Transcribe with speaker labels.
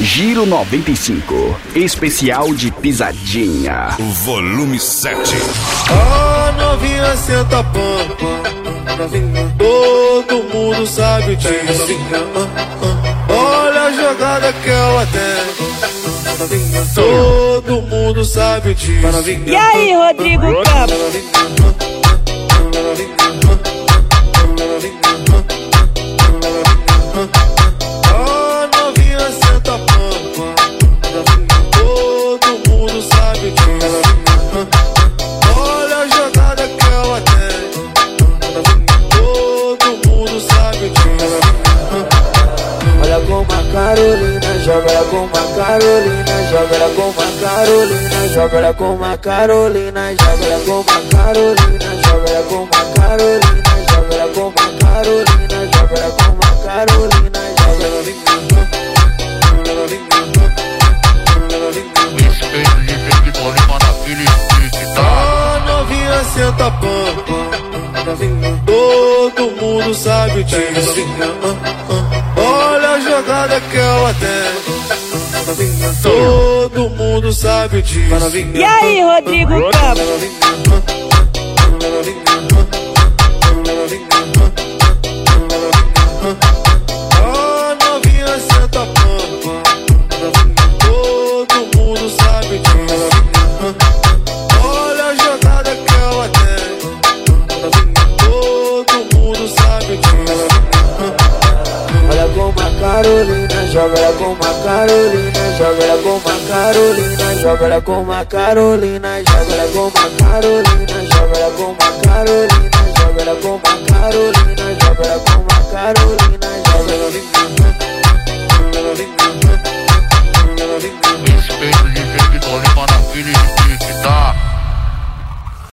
Speaker 1: Giro 95, especial de pisadinha.
Speaker 2: Volume 7.
Speaker 3: A novinha senta pampa, novinha, todo mundo sabe disso. Olha a jogada que ela tem, novinha, todo mundo sabe disso.
Speaker 4: E aí, Rodrigo Campos?
Speaker 3: A novinha senta pampa, todo mundo sabe disso. Olha a jogada que ela tem, todo mundo sabe disso.
Speaker 5: Olha como a Carolina joga, ela como a Carolina joga, ela como a Carolina joga, ela como a Carolina joga, ela como a Carolina joga, ela como a Carolina joga, ela como a Carolina joga, ela como a Carolina joga.
Speaker 6: Respeito de verde colima naquele pique, tá?
Speaker 3: A novinha senta pampa, novinha, todo mundo sabe disso. Olha a jogada que ela tem, novinha, todo mundo sabe disso.
Speaker 4: E aí, Rodrigo Campos?
Speaker 3: A novinha senta pampa, todo mundo sabe disso. Olha a jogada que ela tem, todo mundo sabe disso.
Speaker 5: Olha como a Carolina joga, ela como a Carolina joga, ela como a Carolina joga, ela como a Carolina joga, ela como a Carolina joga, ela como a Carolina joga, ela como a Carolina joga, ela como a Carolina joga.